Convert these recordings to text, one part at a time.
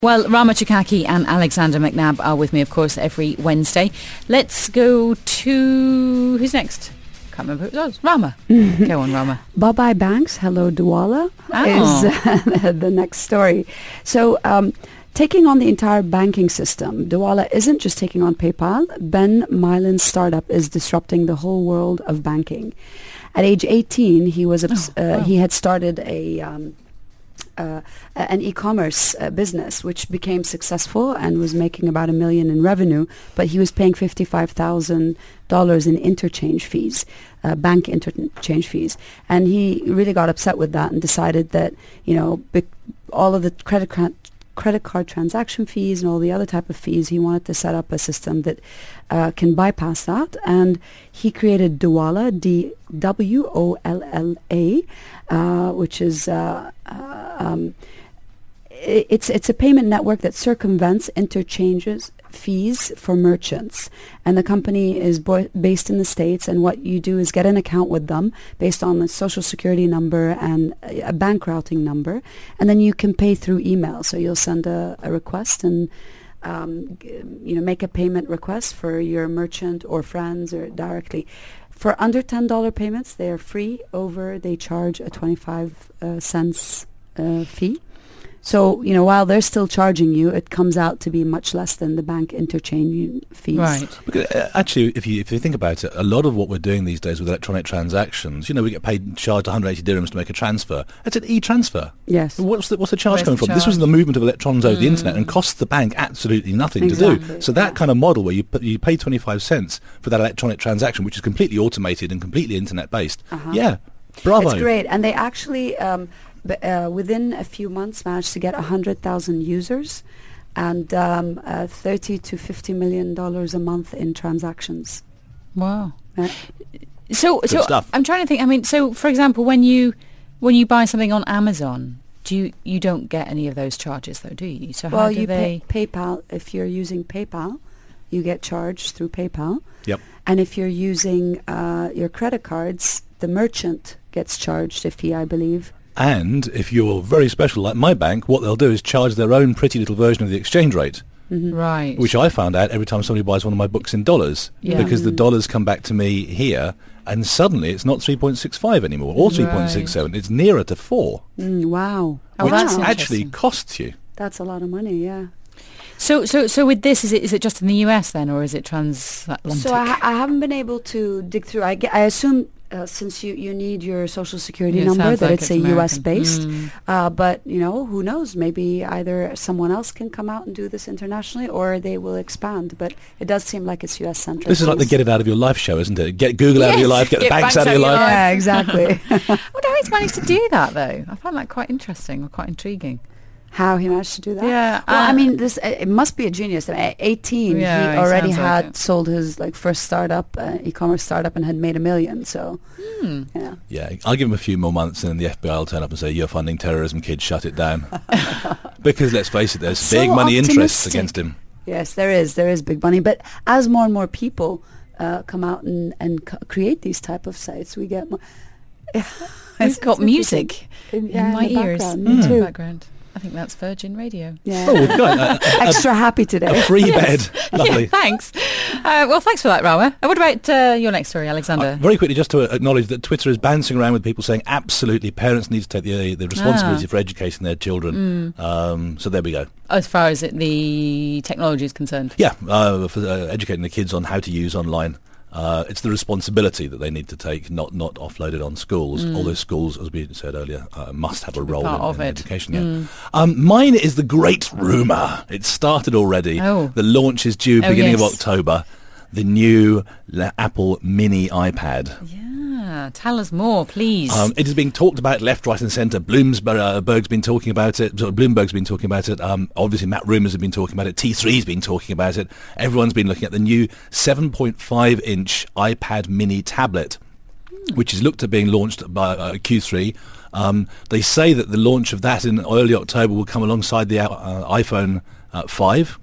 Well, Rama Chakaki and Alexander McNabb are with me, of course, every Wednesday. Let's go to... Who's next? Can't remember who it was. Rama. Go on, Rama. Bye-bye Banks, hello Douala is the next story. So taking on the entire banking system, Douala isn't just taking on PayPal. Ben Milan's startup is disrupting the whole world of banking. At age 18, he had started an e-commerce business, which became successful and was making about $1 million in revenue, but he was paying $55,000 in interchange fees, bank interchange fees. And he really got upset with that and decided that, all of the credit card transaction fees and all the other type of fees, he wanted to set up a system that can bypass that. And he created Douala, DWOLLA, which is it's a payment network that circumvents interchanges fees for merchants. And the company is based in the States, and what you do is get an account with them based on a social security number and a bank routing number, and then you can pay through email. So you'll send a request and make a payment request for your merchant or friends or directly. For under $10 payments, they are free. Over, they charge a 25 cents fee. So, while they're still charging you, it comes out to be much less than the bank interchange fees. Right. Because, actually, if you think about it, a lot of what we're doing these days with electronic transactions, we get charged 180 dirhams to make a transfer. It's an e-transfer. Yes. What's the charge Where's coming from? charge? This was the movement of electrons over the internet and costs the bank absolutely nothing to do. So that kind of model where you pay 25 cents for that electronic transaction, which is completely automated and completely internet-based, yeah, bravo. It's great. And they actually... within a few months managed to get 100,000 users and $30 to $50 million a month in transactions. Wow. Yeah. So stuff. I'm trying to think. I mean, so for example, when you buy something on Amazon, you don't get any of those charges though, do you? So how do they... pay PayPal. If you're using PayPal, you get charged through PayPal. Yep. And if you're using your credit cards, the merchant gets charged a fee, I believe. And if you're very special like my bank, what they'll do is charge their own pretty little version of the exchange rate. Mm-hmm. Right. Which I found out every time somebody buys one of my books in dollars. Yeah. Because the dollars come back to me here, and suddenly it's not 3.65 anymore, or 3.67. It's nearer to 4. Wow. Oh, which that's actually interesting. costs you. That's a lot of money, yeah. So with this, is it just in the US then, or is it transatlantic? So I haven't been able to dig through. I assume... since you need your social security number, that it's a U.S. based. But, who knows? Maybe either someone else can come out and do this internationally, or they will expand. But it does seem like it's U.S. centric. This is like the Get It Out of Your Life show, isn't it? Get Google out of your life, get the banks out of your life. Yeah, exactly. I wonder how he's managed to do that, though. I find that quite interesting or quite intriguing. How he managed to do that? Yeah. Well, I mean, this it must be a genius. At 18, Yeah, he he already sounds like had it. sold his first startup, e-commerce startup, and had made $1 million. So, yeah. Yeah, I'll give him a few more months, and then the FBI will turn up and say, "You're funding terrorism, kids. Shut it down." Because let's face it, there's So big money interests optimistic. against him. Yes, there is big money. But as more and more people come out and create these type of sites, we get more. It's got music in my the ears. background. Me too. Background. I think that's Virgin Radio. Yeah. Oh, we've got Extra happy today. a free bed. Lovely. Yeah, thanks. Well, thanks for that, Rama. What about your next story, Alexander? Very quickly, just to acknowledge that Twitter is bouncing around with people saying absolutely parents need to take the responsibility for educating their children. So there we go. As far as the technology is concerned. Yeah, for educating the kids on how to use online. It's the responsibility that they need to take, not offloaded on schools. Although schools, as we said earlier, must have a role in education. Yeah. Mine is the great rumour. It started already. Oh. The launch is due beginning of yes. October. The new Apple Mini iPad. Yeah, tell us more, please. It is being talked about left, right, and centre. Bloomberg's been talking about it. Bloomberg's been talking about it. Obviously, Matt Rumours have been talking about it. T3's been talking about it. Everyone's been looking at the new 7.5-inch iPad Mini tablet, which is looked at being launched by Q3. They say that the launch of that in early October will come alongside the iPhone 5.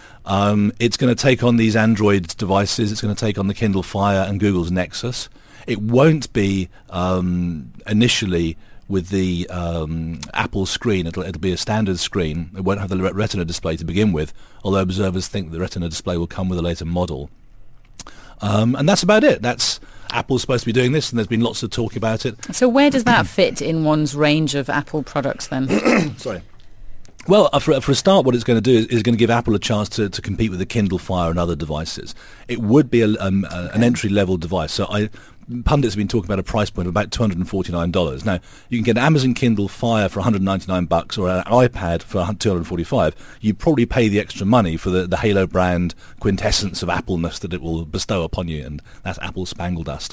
It's going to take on these Android devices. It's going to take on the Kindle Fire and Google's Nexus. It won't be initially with the Apple screen. It'll be a standard screen. It won't have the Retina display to begin with, although observers think the Retina display will come with a later model. And that's about it. Apple's supposed to be doing this, and there's been lots of talk about it. So where does that fit in one's range of Apple products then? Sorry. Well, for a start, what it's going to do is going to give Apple a chance to compete with the Kindle Fire and other devices. It would be an entry-level device. So pundits have been talking about a price point of about $249. Now, you can get an Amazon Kindle Fire for $199 or an iPad for $245. You probably pay the extra money for the Halo brand quintessence of Appleness that it will bestow upon you, and that's Apple Spangle Dust.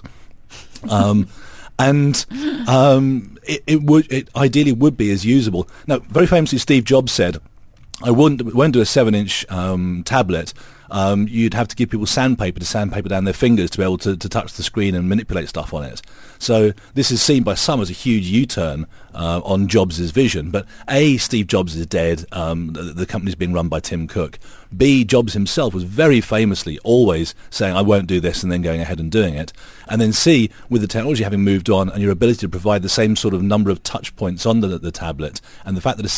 It ideally would be as usable. Now, very famously, Steve Jobs said, I won't do a 7-inch tablet. You'd have to give people sandpaper to sandpaper down their fingers to be able to touch the screen and manipulate stuff on it. So this is seen by some as a huge U-turn on Jobs' vision. But A, Steve Jobs is dead. The company's being run by Tim Cook. B, Jobs himself was very famously always saying, I won't do this, and then going ahead and doing it. And then C, with the technology having moved on and your ability to provide the same sort of number of touch points on the tablet, and the fact that a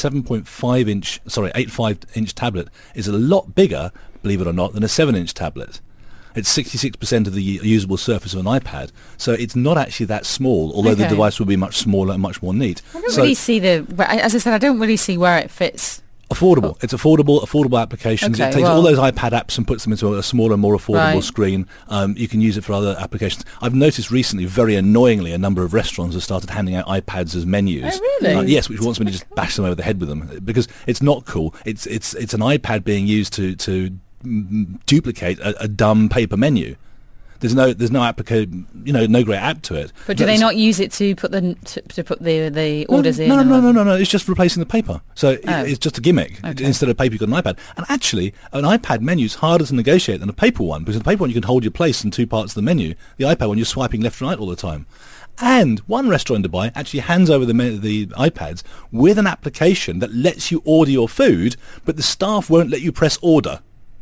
8.5-inch tablet is a lot bigger, believe it or not, than a 7-inch tablet. It's 66% of the usable surface of an iPad, so it's not actually that small, although the device will be much smaller and much more neat. I don't really see as I said, I don't really see where it fits. Affordable. It's affordable applications. Okay, it takes all those iPad apps and puts them into a smaller, more affordable screen. You can use it for other applications. I've noticed recently, very annoyingly, a number of restaurants have started handing out iPads as menus. Oh, really? Yes, which wants me to just bash them over the head with them, because it's not cool. It's an iPad being used to duplicate a dumb paper menu. There's no application, no great app to it. But do they not use it to put the orders in? No. It's just replacing the paper. So it's just a gimmick. Okay. Instead of paper, you've got an iPad. And actually, an iPad menu is harder to negotiate than a paper one, because the paper one you can hold your place in two parts of the menu. The iPad one, you're swiping left and right all the time. And one restaurant in Dubai actually hands over the iPads with an application that lets you order your food, but the staff won't let you press order.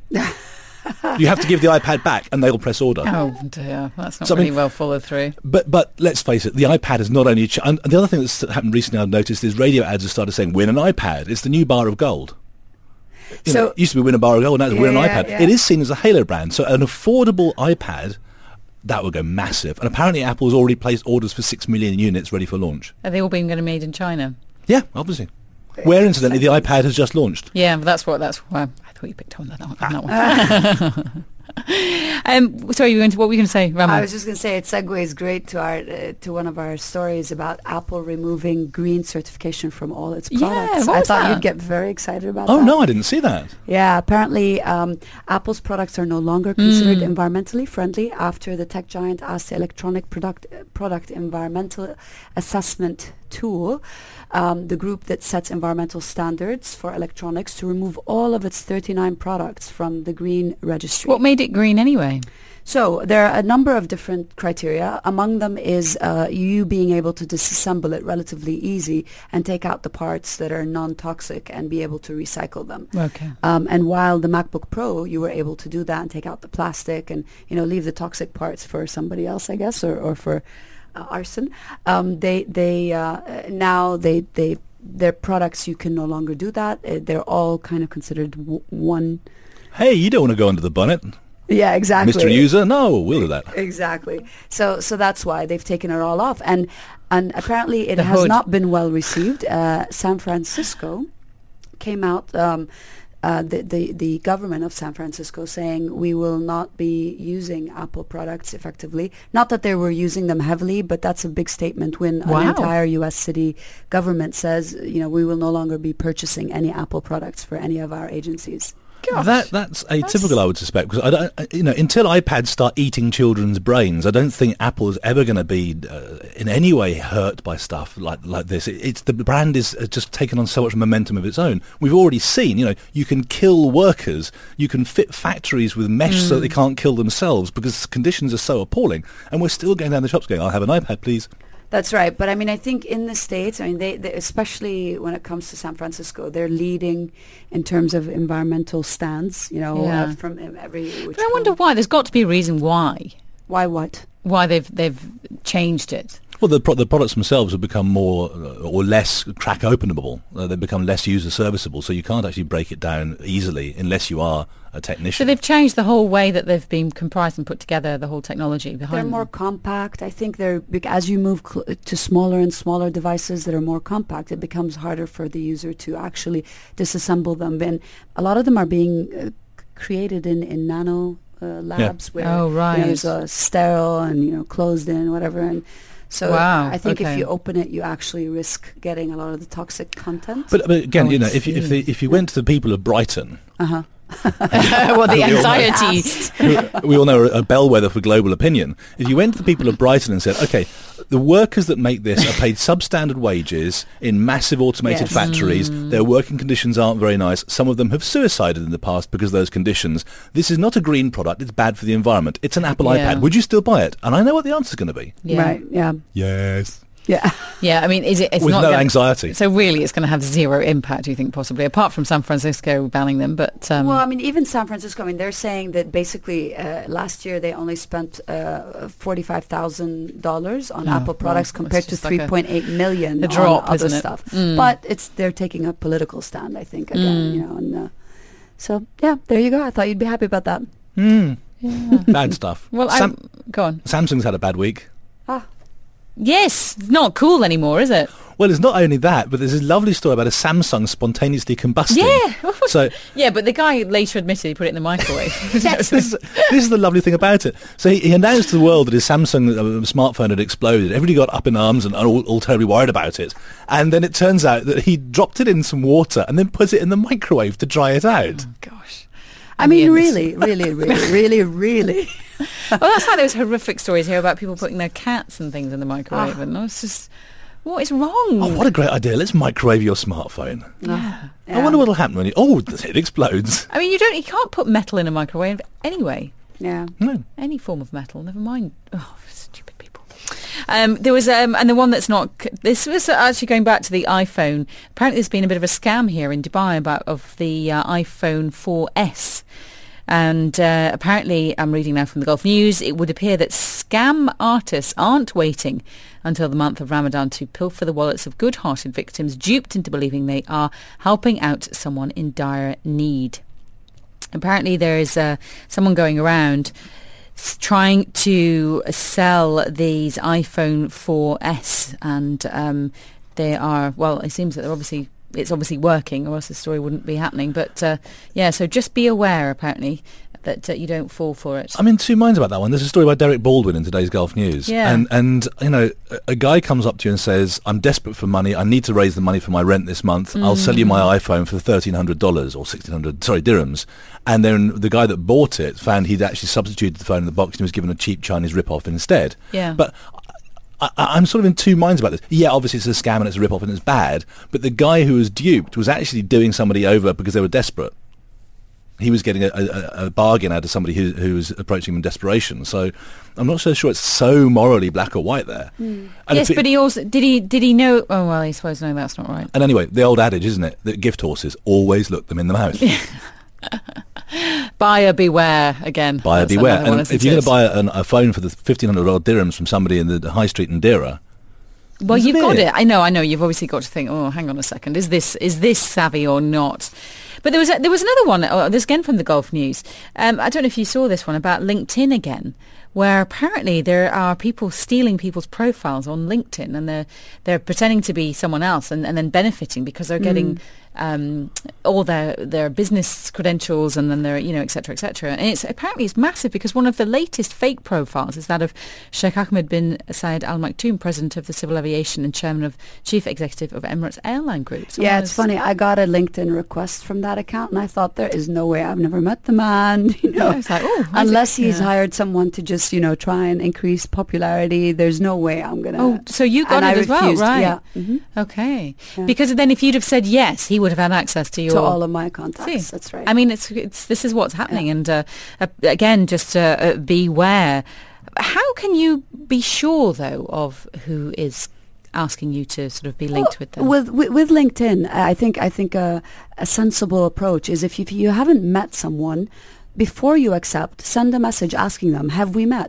You have to give the iPad back and they'll press order. Oh dear, that's not really well followed through. But let's face it, the iPad is not only... and the other thing that's happened recently I've noticed is radio ads have started saying, win an iPad. It's the new bar of gold. It used to be win a bar of gold, now it's win an iPad. Yeah. It is seen as a Halo brand. So an affordable iPad, that would go massive. And apparently Apple's already placed orders for 6 million units ready for launch. Are they all being made in China? Yeah, obviously. Where, incidentally, the iPad has just launched. Yeah, but that's why I thought you picked on that one. Sorry, what were you going to say, Rama? I was just going to say it segues great to one of our stories about Apple removing green certification from all its products. I thought you'd get very excited about that. Oh, no, I didn't see that. Yeah, apparently Apple's products are no longer considered environmentally friendly after the tech giant asked the electronic product environmental assessment tool, the group that sets environmental standards for electronics, to remove all of its 39 products from the green registry. What made it green anyway? So there are a number of different criteria. Among them is you being able to disassemble it relatively easy and take out the parts that are non-toxic and be able to recycle them. Okay. And while the MacBook Pro, you were able to do that and take out the plastic and leave the toxic parts for somebody else, I guess, or for arson. Their products, you can no longer do that. They're all kind of considered one. Hey, you don't want to go under the bonnet. Yeah, exactly. Mr. User, no, we'll do that. Exactly. So that's why they've taken it all off, and apparently it has not been well received. San Francisco came out. The government of San Francisco saying we will not be using Apple products effectively. Not that they were using them heavily, but that's a big statement when an entire U.S. city government says, we will no longer be purchasing any Apple products for any of our agencies. That's atypical, I would suspect, because until iPads start eating children's brains, I don't think Apple is ever going to be in any way hurt by stuff like this. The brand is just taken on so much momentum of its own. We've already seen, you can kill workers, you can fit factories with mesh so that they can't kill themselves because conditions are so appalling, and we're still going down the shops going, I'll have an iPad, please. That's right. But I think in the States, they especially when it comes to San Francisco, they're leading in terms of environmental stands, from every which But I wonder why. There's got to be a reason why. Why what? Why they've changed it. Well, the products themselves have become more or less crack openable. They become less user serviceable, so you can't actually break it down easily unless you are a technician. So they've changed the whole way that they've been comprised and put together, the whole technology behind They're them. more compact. I think as you move to smaller and smaller devices that are more compact, it becomes harder for the user to actually disassemble them. And a lot of them are being created in nano labs where there's a sterile and closed in whatever, and so I think if you open it, you actually risk getting a lot of the toxic content. But again, if you went to the people of Brighton. Well, the anxiety. We all know a bellwether for global opinion. If you went to the people of Brighton and said, okay, the workers that make this are paid substandard wages in massive automated factories. Their working conditions aren't very nice. Some of them have suicided in the past because of those conditions. This is not a green product. It's bad for the environment. It's an Apple iPad. Would you still buy it? And I know what the answer's going to be. Yeah. Right, yeah. Yes. Yeah. Yeah, I mean, it's with not no anxiety. So really, it's going to have zero impact, do you think, possibly, apart from San Francisco banning them? But well, I mean, even San Francisco. I mean, they're saying that basically last year they only spent $45,000 on Apple products compared to $3.8 million drop, on other isn't it? stuff. But they're taking a political stand, I think, again. And so yeah, there you go. I thought you'd be happy about that. Yeah. Bad stuff. Well, go on. Samsung's had a bad week. Yes, it's not cool anymore, is it? Well, it's not only that, but there's this lovely story about a Samsung spontaneously combusting. Yeah. So yeah, but the guy later admitted he put it in the microwave. this is the lovely thing about it. So he announced to the world that his Samsung smartphone had exploded. Everybody got up in arms and all terribly worried about it. And then it turns out that he dropped it in some water and then put it in the microwave to dry it out. Oh, gosh. I mean, really. Well, that's like those horrific stories here about people putting their cats and things in the microwave. And it's just, what is wrong? Oh, what a great idea. Let's microwave your smartphone. Yeah. I wonder what will happen when it explodes. I mean, you can't put metal in a microwave anyway. Yeah. No. Any form of metal, never mind. Oh, stupid people. There was, and the one that's not, this was actually going back to the iPhone. Apparently there's been a bit of a scam here in Dubai of the iPhone 4S. And apparently, I'm reading now from the Gulf News, it would appear that scam artists aren't waiting until the month of Ramadan to pilfer the wallets of good-hearted victims duped into believing they are helping out someone in dire need. Apparently, there is someone going around trying to sell these iPhone 4S, and they are, well, it seems that it's obviously working, or else the story wouldn't be happening. But so just be aware, apparently, that you don't fall for it. I'm in two minds about that one. There's a story by Derek Baldwin in today's Gulf News. Yeah. And a guy comes up to you and says, I'm desperate for money. I need to raise the money for my rent this month. I'll sell you my iPhone for $1,300 or dirhams. And then the guy that bought it found he'd actually substituted the phone in the box and he was given a cheap Chinese rip-off instead. Yeah. But I'm sort of in two minds about this. Yeah, obviously it's a scam and it's a rip-off and it's bad, but the guy who was duped was actually doing somebody over because they were desperate. He was getting a bargain out of somebody who was approaching him in desperation. So I'm not so sure it's so morally black or white there. Yes, but he also, did he know, oh, well, I suppose, no, that's not right. And anyway, the old adage, isn't it, that gift horses always look them in the mouth. Buyer beware again. Buyer beware. And if you're going to buy a phone for the $1,500 dirhams from somebody in the high street in Deira, well, you've got it. I know. You've obviously got to think, oh, hang on a second. Is this savvy or not? But there was another one. This again from the Gulf News. I don't know if you saw this one about LinkedIn again, where apparently there are people stealing people's profiles on LinkedIn, and they're pretending to be someone else, and then benefiting because they're getting all their business credentials, and then their, et cetera, et cetera. And apparently it's massive, because one of the latest fake profiles is that of Sheikh Ahmed bin Zayed Al Maktoum, president of the Civil Aviation and chief executive of Emirates Airline Group. Yeah, it's funny. I got a LinkedIn request from that account, and I thought, there is no way. I've never met the man. Yeah, it's like, unless he's hired someone to just try and increase popularity. There's no way I'm gonna. Oh, so you got it as well, right? Yeah. Mm-hmm. Okay. Yeah. Because then if you'd have said yes, he would have had access to all of my contacts. That's right. I mean, it's this is what's happening, and again, just beware. How can you be sure though of who is asking you to sort of be linked with them? With LinkedIn, I think a sensible approach is if you haven't met someone, before you accept, send a message asking them, have we met?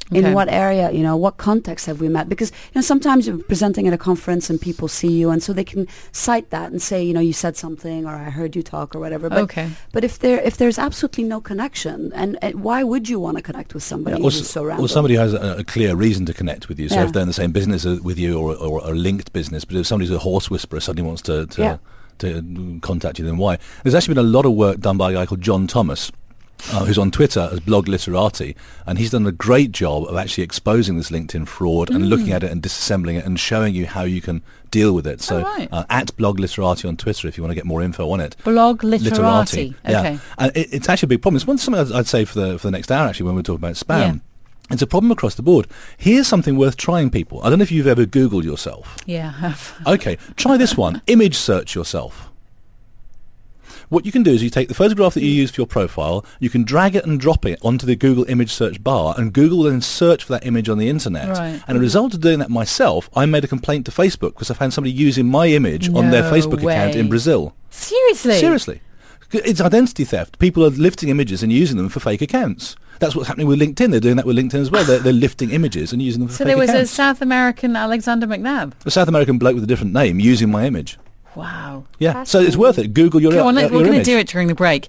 In Okay. what area, what context have we met? Because, sometimes you're presenting at a conference and people see you, and so they can cite that and say, you said something, or I heard you talk, or whatever. But, Okay. But if there's absolutely no connection, and why would you want to connect with somebody who's so random? Or somebody who has a clear reason to connect with you. So Yeah. if they're in the same business with you, or a linked business, but if somebody's a horse whisperer suddenly wants to contact you, then why? There's actually been a lot of work done by a guy called John Thomas, who's on Twitter as Blog Literati, and he's done a great job of actually exposing this LinkedIn fraud and looking at it and disassembling it and showing you how you can deal with it. So right. at Blog Literati on Twitter if you want to get more info on it. Blog Literati. Yeah. Okay. And it's actually a big problem. It's something I'd say for the next hour, actually, when we're talking about spam. Yeah. It's a problem across the board. Here's something worth trying, people. I don't know if you've ever Googled yourself. Yeah, I have. Okay, try this one. Image search yourself. What you can do is you take the photograph that you use for your profile, you can drag it and drop it onto the Google image search bar, and Google will then search for that image on the internet. Right. And as a result of doing that myself, I made a complaint to Facebook because I found somebody using my image on their No Facebook account in way. Brazil. Seriously? Seriously. It's identity theft. People are lifting images and using them for fake accounts. That's what's happening with LinkedIn. They're doing that with LinkedIn as well. They're lifting images and using them for So fake there was accounts. a South American Alexander McNabb. A South American bloke with a different name using my image. Wow. Yeah, so it's worth it. Google your Come on, your we're going to image. do it during the break.